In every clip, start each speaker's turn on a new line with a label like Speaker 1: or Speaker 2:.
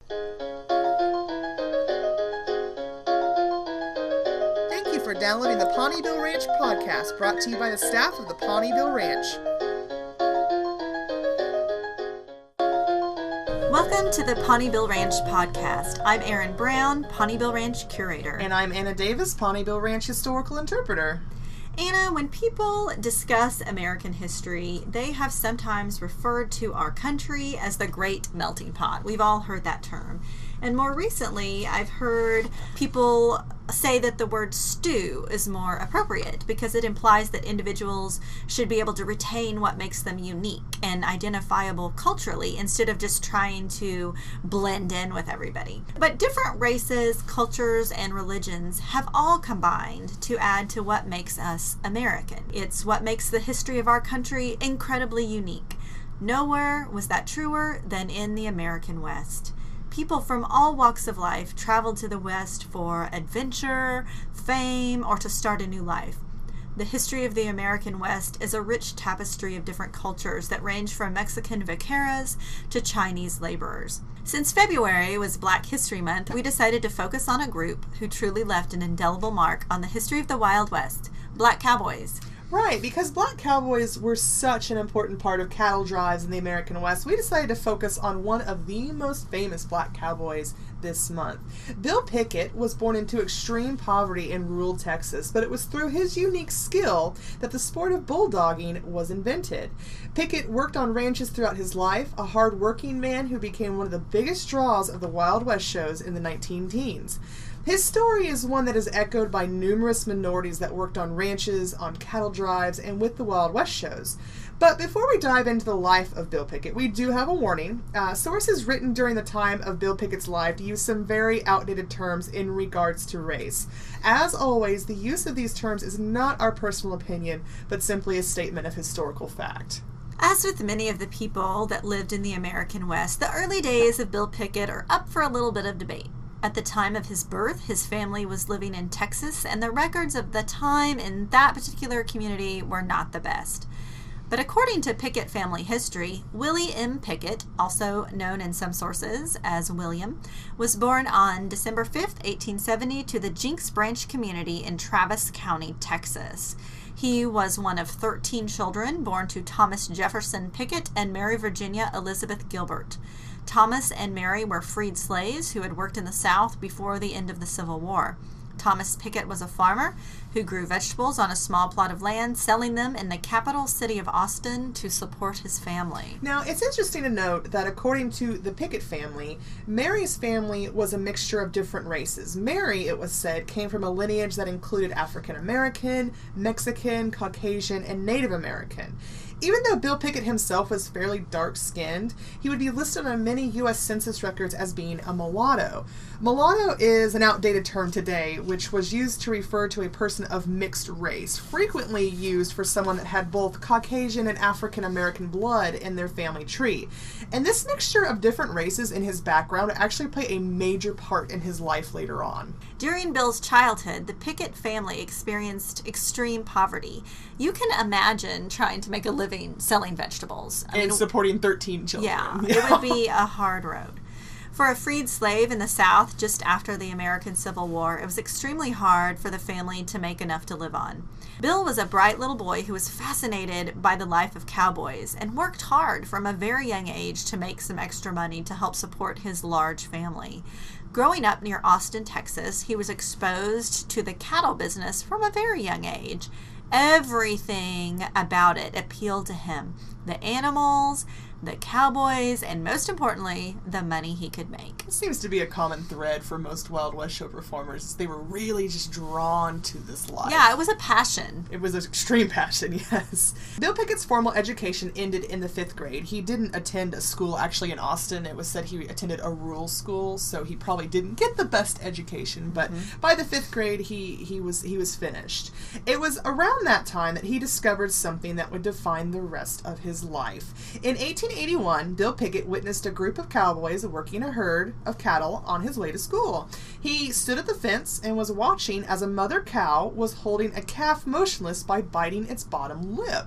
Speaker 1: Thank you for downloading the Pawneeville Ranch podcast, brought to you by the staff of the Pawneeville Ranch.
Speaker 2: Welcome to the Pawneeville Ranch podcast. I'm Erin Brown, Pawneeville Ranch curator.
Speaker 1: And I'm Anna Davis, Pawneeville Ranch historical interpreter.
Speaker 2: Anna, when people discuss American history, they have sometimes referred to our country as the Great Melting Pot. We've all heard that term. And more recently, I've heard people say that the word stew is more appropriate because it implies that individuals should be able to retain what makes them unique and identifiable culturally instead of just trying to blend in with everybody. But different races, cultures, and religions have all combined to add to what makes us American. It's what makes the history of our country incredibly unique. Nowhere was that truer than in the American West. People from all walks of life traveled to the West for adventure, fame, or to start a new life. The history of the American West is a rich tapestry of different cultures that range from Mexican vaqueras to Chinese laborers. Since February was Black History Month, we decided to focus on a group who truly left an indelible mark on the history of the Wild West, Black Cowboys.
Speaker 1: Right, because Black Cowboys were such an important part of cattle drives in the American West, we decided to focus on one of the most famous Black Cowboys this month. Bill Pickett was born into extreme poverty in rural Texas, but it was through his unique skill that the sport of bulldogging was invented. Pickett worked on ranches throughout his life, a hard-working man who became one of the biggest draws of the Wild West shows in the 19-teens. His story is one that is echoed by numerous minorities that worked on ranches, on cattle drives, and with the Wild West shows. But before we dive into the life of Bill Pickett, we do have a warning. Sources written during the time of Bill Pickett's life use some very outdated terms in regards to race. As always, the use of these terms is not our personal opinion, but simply a statement of historical fact.
Speaker 2: As with many of the people that lived in the American West, the early days of Bill Pickett are up for a little bit of debate. At the time of his birth, his family was living in Texas, and the records of the time in that particular community were not the best. But according to Pickett family history, Willie M. Pickett, also known in some sources as William, was born on December 5th, 1870 to the Jinks Branch community in Travis County, Texas. He was one of 13 children born to Thomas Jefferson Pickett and Mary Virginia Elizabeth Gilbert. Thomas and Mary were freed slaves who had worked in the South before the end of the Civil War. Thomas Pickett was a farmer who grew vegetables on a small plot of land, selling them in the capital city of Austin to support his family.
Speaker 1: Now, it's interesting to note that according to the Pickett family, Mary's family was a mixture of different races. Mary, it was said, came from a lineage that included African American, Mexican, Caucasian, and Native American. Even though Bill Pickett himself was fairly dark-skinned, he would be listed on many U.S. Census records as being a mulatto. Mulatto is an outdated term today, which was used to refer to a person of mixed race, frequently used for someone that had both Caucasian and African American blood in their family tree. And this mixture of different races in his background actually played a major part in his life later on.
Speaker 2: During Bill's childhood, the Pickett family experienced extreme poverty. You can imagine trying to make a living selling vegetables.
Speaker 1: And supporting 13 children.
Speaker 2: Yeah, it would be a hard road. For a freed slave in the South just after the American Civil War, it was extremely hard for the family to make enough to live on. Bill was a bright little boy who was fascinated by the life of cowboys and worked hard from a very young age to make some extra money to help support his large family. Growing up near Austin, Texas, he was exposed to the cattle business from a very young age. Everything about it appealed to him. The animals, the cowboys, and most importantly, the money he could make.
Speaker 1: It seems to be a common thread for most Wild West show performers. They were really just drawn to this life.
Speaker 2: Yeah, it was a passion.
Speaker 1: It was an extreme passion, yes. Bill Pickett's formal education ended in the 5th grade. He didn't attend a school actually in Austin. It was said he attended a rural school, so he probably didn't get the best education, but by the 5th grade he was finished. It was around that time that he discovered something that would define the rest of his life. In 1881, Bill Pickett witnessed a group of cowboys working a herd of cattle on his way to school. He stood at the fence and was watching as a mother cow was holding a calf motionless by biting its bottom lip.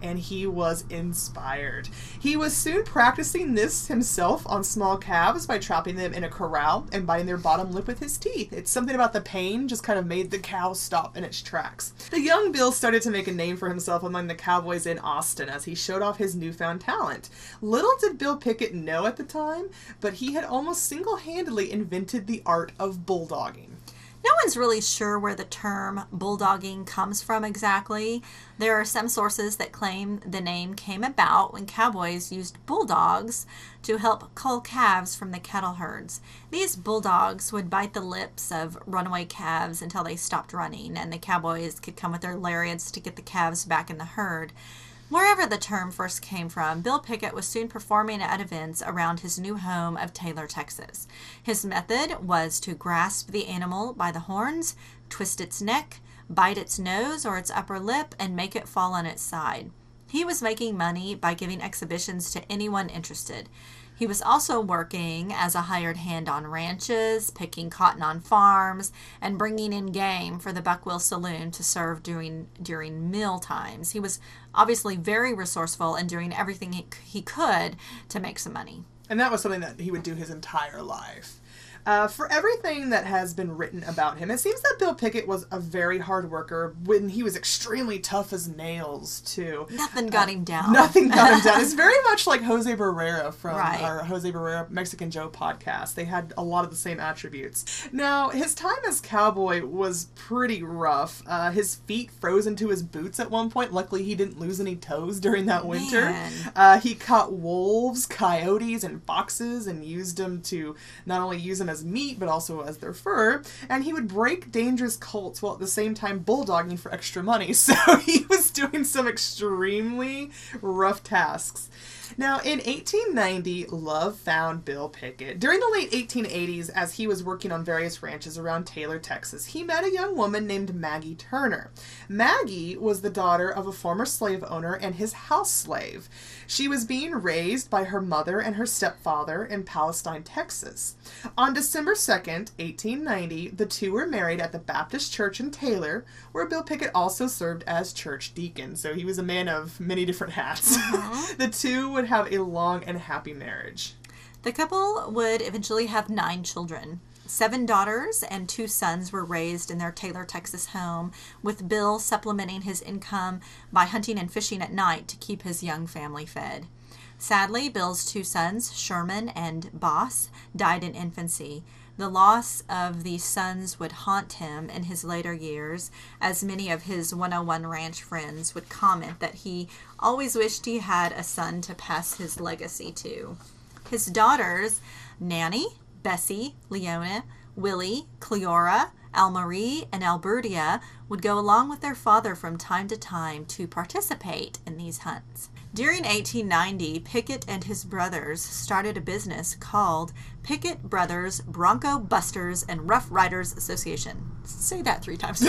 Speaker 1: and he was inspired. He was soon practicing this himself on small calves by trapping them in a corral and biting their bottom lip with his teeth. It's something about the pain just kind of made the cow stop in its tracks. The young Bill started to make a name for himself among the cowboys in Austin as he showed off his newfound talent. Little did Bill Pickett know at the time, but he had almost single-handedly invented the art of bulldogging.
Speaker 2: No one's really sure where the term bulldogging comes from exactly. There are some sources that claim the name came about when cowboys used bulldogs to help cull calves from the cattle herds. These bulldogs would bite the lips of runaway calves until they stopped running, and the cowboys could come with their lariats to get the calves back in the herd. Wherever the term first came from, Bill Pickett was soon performing at events around his new home of Taylor, Texas. His method was to grasp the animal by the horns, twist its neck, bite its nose or its upper lip, and make it fall on its side. He was making money by giving exhibitions to anyone interested. He was also working as a hired hand on ranches, picking cotton on farms, and bringing in game for the Buckwill Saloon to serve during meal times. He was obviously very resourceful and doing everything he could to make some money.
Speaker 1: And that was something that he would do his entire life. For everything that has been written about him, it seems that Bill Pickett was a very hard worker when he was extremely tough as nails, too.
Speaker 2: Nothing got him down.
Speaker 1: Nothing got him down. It's very much like Jose Barrera from
Speaker 2: Right.
Speaker 1: our Jose Barrera Mexican Joe podcast. They had a lot of the same attributes. Now, his time as cowboy was pretty rough. His feet froze into his boots at one point. Luckily, he didn't lose any toes during that winter.
Speaker 2: Man.
Speaker 1: He caught wolves, coyotes, and foxes and used them to not only use them as meat, but also as their fur. And he would break dangerous colts while at the same time bulldogging for extra money. So he was doing some extremely rough tasks. Now, in 1890, love found Bill Pickett. During the late 1880s, as he was working on various ranches around Taylor, Texas, he met a young woman named Maggie Turner. Maggie was the daughter of a former slave owner and his house slave. She was being raised by her mother and her stepfather in Palestine, Texas. On December 2nd, 1890, the two were married at the Baptist Church in Taylor, where Bill Pickett also served as church deacon. So he was a man of many different hats. The two would have a long and happy marriage.
Speaker 2: The couple would eventually have 9 children. 7 daughters and 2 sons were raised in their Taylor, Texas home, with Bill supplementing his income by hunting and fishing at night to keep his young family fed. Sadly, Bill's 2 sons, Sherman and Boss, died in infancy. The loss of these sons would haunt him in his later years, as many of his 101 Ranch friends would comment that he always wished he had a son to pass his legacy to. His daughters, Nanny, Bessie, Leona, Willie, Cleora, Almarie, and Albertia, would go along with their father from time to time to participate in these hunts. During 1890, Pickett and his brothers started a business called Pickett Brothers Bronco Busters and Rough Riders Association. Say that 3 times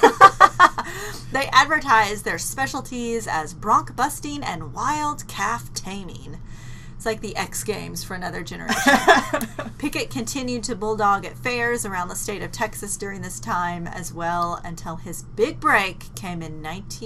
Speaker 2: fast. They advertised their specialties as bronc busting and wild calf taming. It's like the X Games for another generation. Pickett continued to bulldog at fairs around the state of Texas during this time as well until his big break came in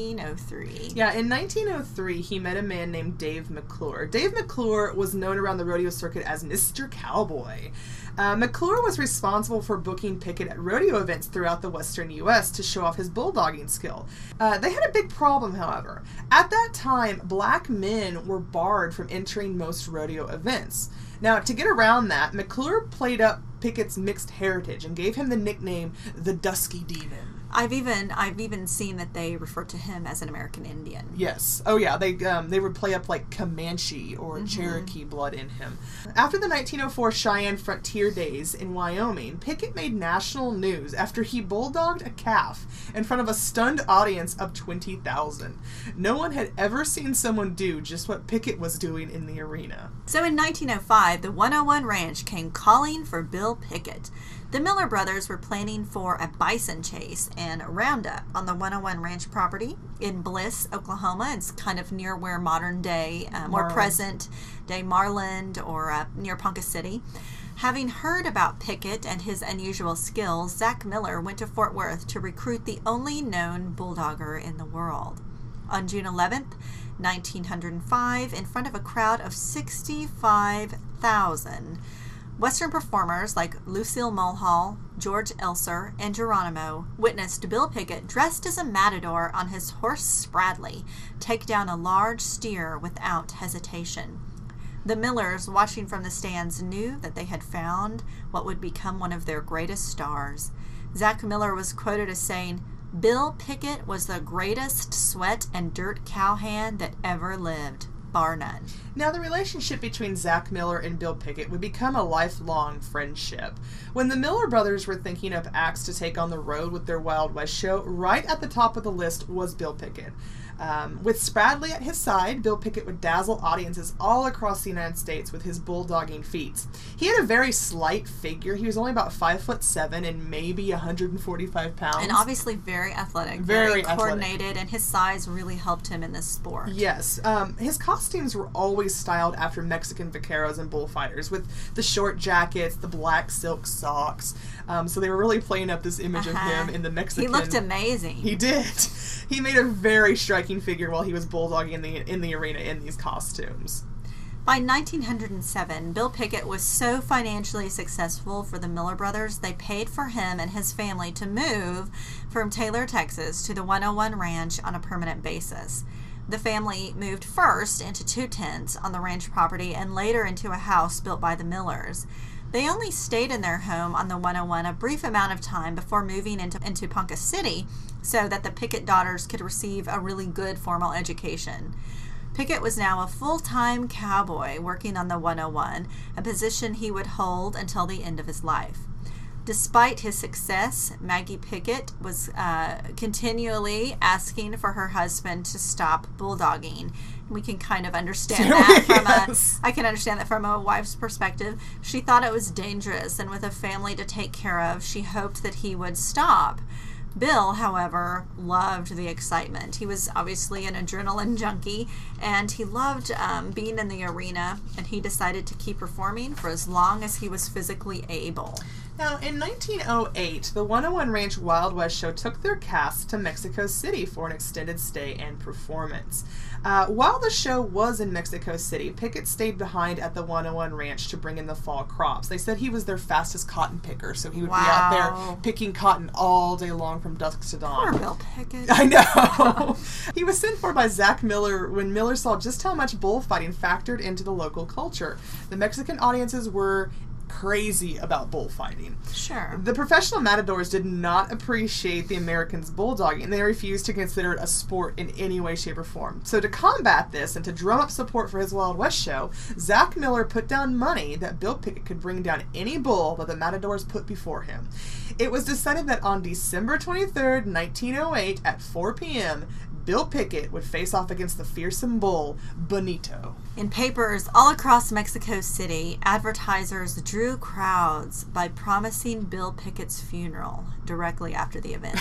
Speaker 2: 1903.
Speaker 1: Yeah, in 1903, he met a man named Dave McClure. Dave McClure was known around the rodeo circuit as Mr. Cowboy. McClure was responsible for booking Pickett at rodeo events throughout the western U.S. to show off his bulldogging skill. They had a big problem, however. At that time, black men were barred from entering most rodeo events. Now, to get around that, McClure played up Pickett's mixed heritage and gave him the nickname the Dusky Demon.
Speaker 2: I've even seen that they refer to him as an American Indian.
Speaker 1: Yes. Oh, yeah. They would play up like Comanche or Cherokee blood in him. After the 1904 Cheyenne Frontier Days in Wyoming, Pickett made national news after he bulldogged a calf in front of a stunned audience of 20,000. No one had ever seen someone do just what Pickett was doing in the arena.
Speaker 2: So in 1905, the 101 Ranch came calling for Bill Pickett. The Miller brothers were planning for a bison chase and a roundup on the 101 Ranch property in Bliss, Oklahoma. It's kind of near where modern day, more present day Marland or near Ponca City. Having heard about Pickett and his unusual skills, Zach Miller went to Fort Worth to recruit the only known bulldogger in the world. On June 11th, 1905, in front of a crowd of 65,000, Western performers like Lucille Mulhall, George Elser, and Geronimo witnessed Bill Pickett, dressed as a matador on his horse Spradley, take down a large steer without hesitation. The Millers, watching from the stands, knew that they had found what would become one of their greatest stars. Zach Miller was quoted as saying, "Bill Pickett was the greatest sweat and dirt cowhand that ever lived, bar none."
Speaker 1: Now, the relationship between Zach Miller and Bill Pickett would become a lifelong friendship. When the Miller brothers were thinking of acts to take on the road with their Wild West show, right at the top of the list was Bill Pickett. With Spradley at his side, Bill Pickett would dazzle audiences all across the United States with his bulldogging feats. He had a very slight figure. He was only about 5'7" and maybe 145 pounds.
Speaker 2: And obviously very athletic,
Speaker 1: very
Speaker 2: coordinated,
Speaker 1: athletic.
Speaker 2: And his size really helped him in this sport.
Speaker 1: Yes. His costumes were always styled after Mexican vaqueros and bullfighters, with the short jackets, the black silk socks. So they were really playing up this image of him in the Mexican...
Speaker 2: He looked amazing.
Speaker 1: He did. He made a very striking figure while he was bulldogging in the arena in these costumes.
Speaker 2: By 1907, Bill Pickett was so financially successful for the Miller brothers, they paid for him and his family to move from Taylor, Texas, to the 101 Ranch on a permanent basis. The family moved first into 2 tents on the ranch property and later into a house built by the Millers. They only stayed in their home on the 101 a brief amount of time before moving into Ponca City so that the Pickett daughters could receive a really good formal education. Pickett was now a full-time cowboy working on the 101, a position he would hold until the end of his life. Despite his success, Maggie Pickett was continually asking for her husband to stop bulldogging. We can kind of understand that I can understand that from a wife's perspective. She thought it was dangerous, and with a family to take care of, she hoped that he would stop. Bill, however, loved the excitement. He was obviously an adrenaline junkie, and he loved being in the arena, and he decided to keep performing for as long as he was physically able.
Speaker 1: Now, in 1908, the 101 Ranch Wild West show took their cast to Mexico City for an extended stay and performance. While the show was in Mexico City, Pickett stayed behind at the 101 Ranch to bring in the fall crops. They said he was their fastest cotton picker, so he would be out there picking cotton all day long from dusk to dawn.
Speaker 2: Poor Bill Pickett.
Speaker 1: I know. He was sent for by Zach Miller when Miller saw just how much bullfighting factored into the local culture. The Mexican audiences were crazy about bullfighting.
Speaker 2: Sure.
Speaker 1: The professional matadors did not appreciate the Americans' bulldogging, and they refused to consider it a sport in any way, shape, or form. So to combat this and to drum up support for his Wild West show, Zach Miller put down money that Bill Pickett could bring down any bull that the matadors put before him. It was decided that on December 23rd, 1908, at 4 p.m., Bill Pickett would face off against the fearsome bull, Bonito.
Speaker 2: In papers all across Mexico City, advertisers drew crowds by promising Bill Pickett's funeral directly after the event.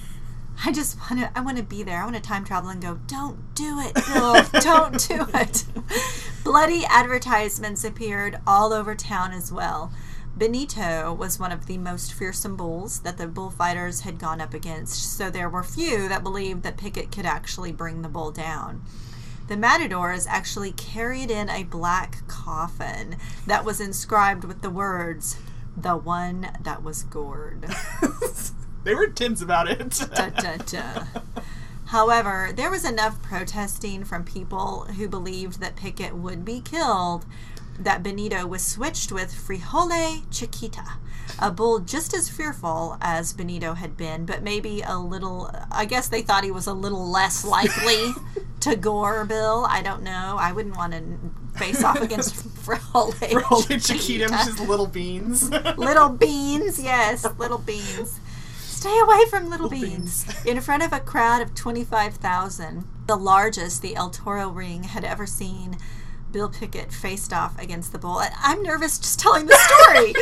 Speaker 2: I want to be there. I want to time travel and go, "Don't do it, Bill. Don't do it." Bloody advertisements appeared all over town as well. Bonito was one of the most fearsome bulls that the bullfighters had gone up against, so there were few that believed that Pickett could actually bring the bull down. The matadors actually carried in a black coffin that was inscribed with the words, "The one that was gored."
Speaker 1: They were tense about it.
Speaker 2: Da, da, da. However, there was enough protesting from people who believed that Pickett would be killed that Bonito was switched with Frijole Chiquita, a bull just as fearful as Bonito had been, but maybe a little, I guess they thought he was a little less likely to gore Bill. I don't know. I wouldn't want to face off against Frijole
Speaker 1: Chiquita, which is little beans.
Speaker 2: Little beans, yes, little beans. Stay away from little beans. In front of a crowd of 25,000, the largest the El Toro ring had ever seen, Bill Pickett faced off against the bull. I'm nervous just telling the story.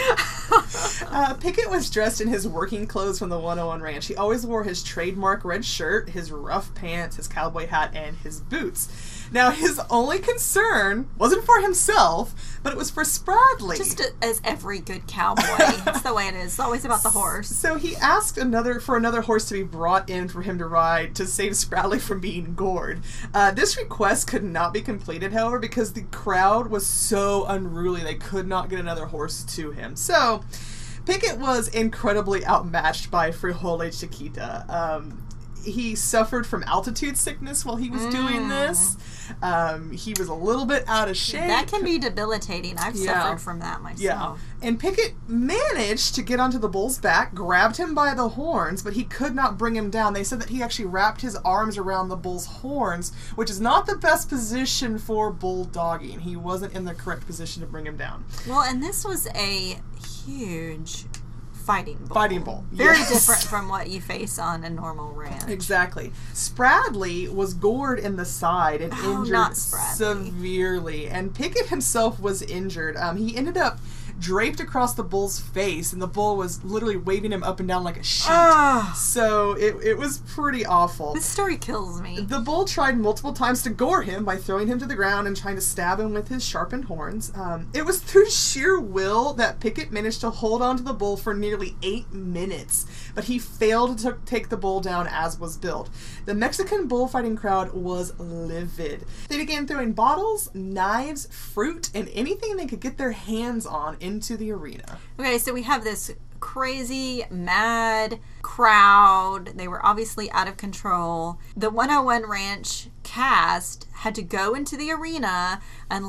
Speaker 1: Pickett was dressed in his working clothes from the 101 Ranch. He always wore his trademark red shirt, his rough pants, his cowboy hat, and his boots. Now, his only concern wasn't for himself, but it was for Spradley.
Speaker 2: Just as every good cowboy. That's the way it is. It's always about the horse.
Speaker 1: So he asked for another horse to be brought in for him to ride to save Spradley from being gored. This request could not be completed, however, because the crowd was so unruly they could not get another horse to him. So Pickett was incredibly outmatched by Frijole Chiquita. He suffered from altitude sickness while he was doing this. He was a little bit out of shape.
Speaker 2: That can be debilitating. I've suffered from that myself.
Speaker 1: Yeah. And Pickett managed to get onto the bull's back, grabbed him by the horns, but he could not bring him down. They said that he actually wrapped his arms around the bull's horns, which is not the best position for bulldogging. He wasn't in the correct position to bring him down.
Speaker 2: Well, and this was a huge fighting bull.
Speaker 1: Fighting bull.
Speaker 2: Very different from what you face on a normal ranch.
Speaker 1: Exactly. Spradley was gored in the side and injured severely. And Pickett himself was injured. He ended up draped across the bull's face, and the bull was literally waving him up and down like a sheet. So it was pretty awful.
Speaker 2: This story kills me.
Speaker 1: The bull tried multiple times to gore him by throwing him to the ground and trying to stab him with his sharpened horns. It was through sheer will that Pickett managed to hold on to the bull for nearly 8 minutes, but he failed to take the bull down as was billed. The Mexican bullfighting crowd was livid. They began throwing bottles, knives, fruit, and anything they could get their hands on into the arena.
Speaker 2: Okay, so we have this crazy, mad crowd. They were obviously out of control. The 101 Ranch cast had to go into the arena and,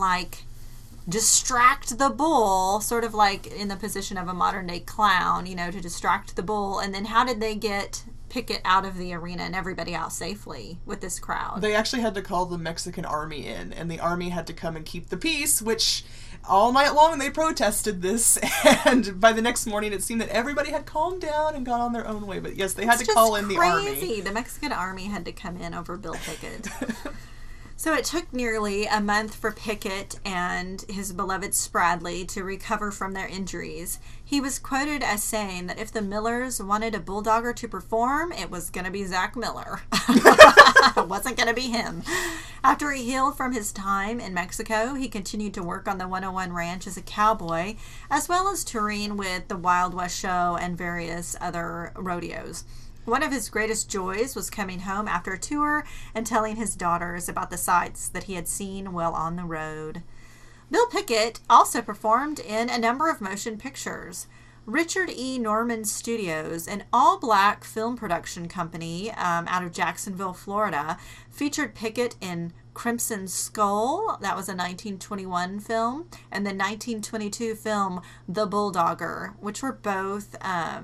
Speaker 2: distract the bull, sort of like in the position of a modern-day clown, to distract the bull. And then how did they get Pickett out of the arena and everybody out safely with this crowd?
Speaker 1: They actually had to call the Mexican army in, and the army had to come and keep the peace, which all night long they protested this, and by the next morning it seemed that everybody had calmed down and gone on their own way. But yes, they had to call in the army.
Speaker 2: The Mexican army had to come in over Bill Pickett. So it took nearly a month for Pickett and his beloved Spradley to recover from their injuries. He was quoted as saying that if the Millers wanted a bulldogger to perform, it was going to be Zach Miller. It wasn't going to be him. After he healed from his time in Mexico, he continued to work on the 101 Ranch as a cowboy, as well as touring with the Wild West Show and various other rodeos. One of his greatest joys was coming home after a tour and telling his daughters about the sights that he had seen while on the road. Bill Pickett also performed in a number of motion pictures. Richard E. Norman Studios, an all-black film production company out of Jacksonville, Florida, featured Pickett in Crimson Skull, that was a 1921 film, and the 1922 film The Bulldogger, which were both,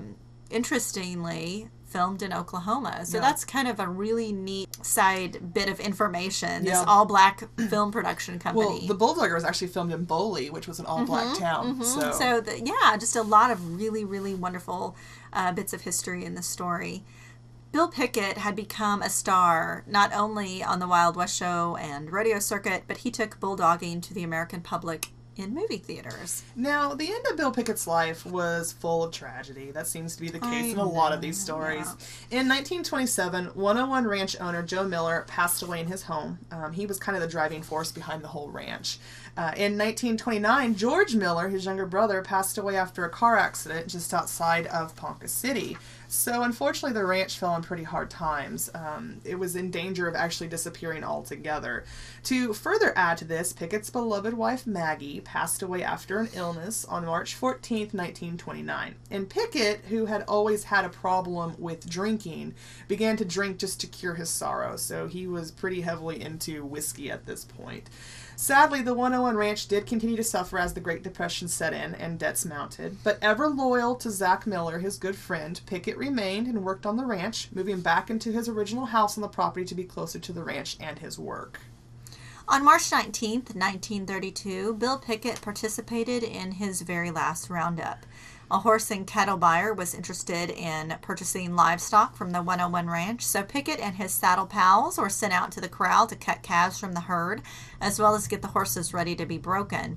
Speaker 2: interestingly, filmed in Oklahoma. So that's kind of a really neat side bit of information. This all-black film production company.
Speaker 1: Well, The Bulldogger was actually filmed in Boley, which was an all-black town.
Speaker 2: So just a lot of really, really wonderful bits of history in the story. Bill Pickett had become a star not only on the Wild West Show and rodeo circuit, but he took bulldogging to the American public in movie theaters.
Speaker 1: Now, the end of Bill Pickett's life was full of tragedy. That seems to be the case in a lot of these stories. Yeah. In 1927, 101 Ranch owner Joe Miller passed away in his home. He was kind of the driving force behind the whole ranch. In 1929, George Miller, his younger brother, passed away after a car accident just outside of Ponca City. So, unfortunately, the ranch fell in pretty hard times. It was in danger of actually disappearing altogether. To further add to this, Pickett's beloved wife, Maggie, passed away after an illness on March 14th, 1929. And Pickett, who had always had a problem with drinking, began to drink just to cure his sorrow. So he was pretty heavily into whiskey at this point. Sadly, the 101 Ranch did continue to suffer as the Great Depression set in and debts mounted, but ever loyal to Zach Miller, his good friend, Pickett remained and worked on the ranch, moving back into his original house on the property to be closer to the ranch and his work.
Speaker 2: On March 19th, 1932, Bill Pickett participated in his very last roundup. A horse and cattle buyer was interested in purchasing livestock from the 101 Ranch, so Pickett and his saddle pals were sent out to the corral to cut calves from the herd, as well as get the horses ready to be broken.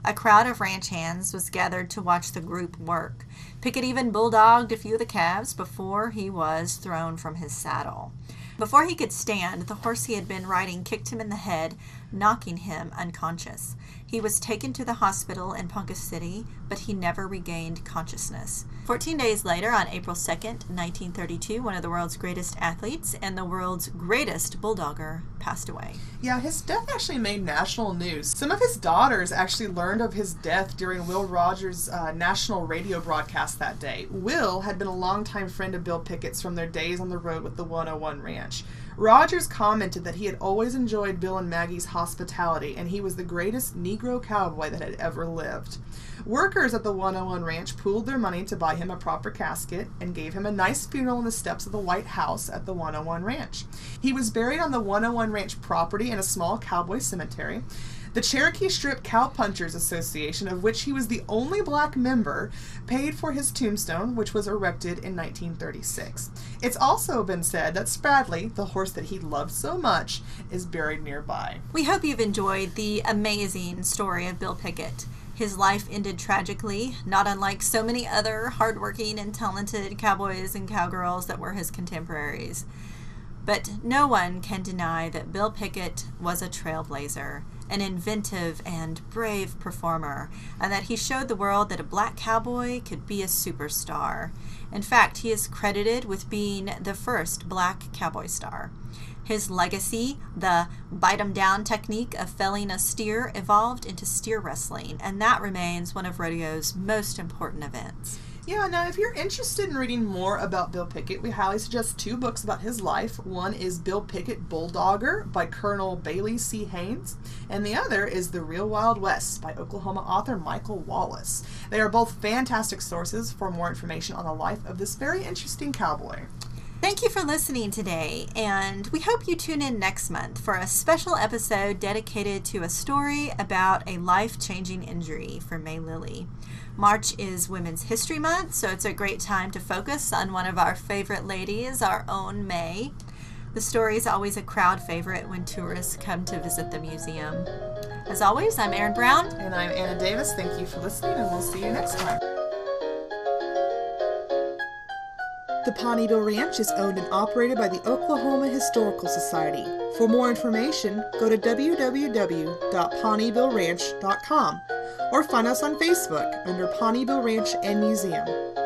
Speaker 2: A crowd of ranch hands was gathered to watch the group work. Pickett even bulldogged a few of the calves before he was thrown from his saddle. Before he could stand, the horse he had been riding kicked him in the head, knocking him unconscious. He was taken to the hospital in Ponca City, but he never regained consciousness. 14 days later, on April 2nd, 1932, one of the world's greatest athletes and the world's greatest bulldogger passed away.
Speaker 1: Yeah, his death actually made national news. Some of his daughters actually learned of his death during Will Rogers' national radio broadcast that day. Will had been a longtime friend of Bill Pickett's from their days on the road with the 101 Ranch. Rogers commented that he had always enjoyed Bill and Maggie's hospitality, and he was the greatest Negro cowboy that had ever lived. Workers at the 101 Ranch pooled their money to buy him a proper casket and gave him a nice funeral in the steps of the White House at the 101 Ranch. He was buried on the 101 Ranch property in a small cowboy cemetery. The Cherokee Strip Cowpunchers Association, of which he was the only black member, paid for his tombstone, which was erected in 1936. It's also been said that Spradley, the horse that he loved so much, is buried nearby.
Speaker 2: We hope you've enjoyed the amazing story of Bill Pickett. His life ended tragically, not unlike so many other hardworking and talented cowboys and cowgirls that were his contemporaries. But no one can deny that Bill Pickett was a trailblazer, an inventive and brave performer, and that he showed the world that a black cowboy could be a superstar. In fact, he is credited with being the first black cowboy star. His legacy, the bite-em-down technique of felling a steer, evolved into steer wrestling, and that remains one of rodeo's most important events.
Speaker 1: Yeah, now if you're interested in reading more about Bill Pickett, we highly suggest 2 books about his life. One is Bill Pickett, Bulldogger by Colonel Bailey C. Haynes, and the other is The Real Wild West by Oklahoma author Michael Wallace. They are both fantastic sources for more information on the life of this very interesting cowboy.
Speaker 2: Thank you for listening today, and we hope you tune in next month for a special episode dedicated to a story about a life-changing injury for May Lilly. March is Women's History Month, so it's a great time to focus on one of our favorite ladies, our own May. The story is always a crowd favorite when tourists come to visit the museum. As always, I'm Erin Brown.
Speaker 1: And I'm Anna Davis. Thank you for listening, and we'll see you next time. The Pawneeville Ranch is owned and operated by the Oklahoma Historical Society. For more information, go to www.pawneevilleranch.com or find us on Facebook under Pawneeville Ranch and Museum.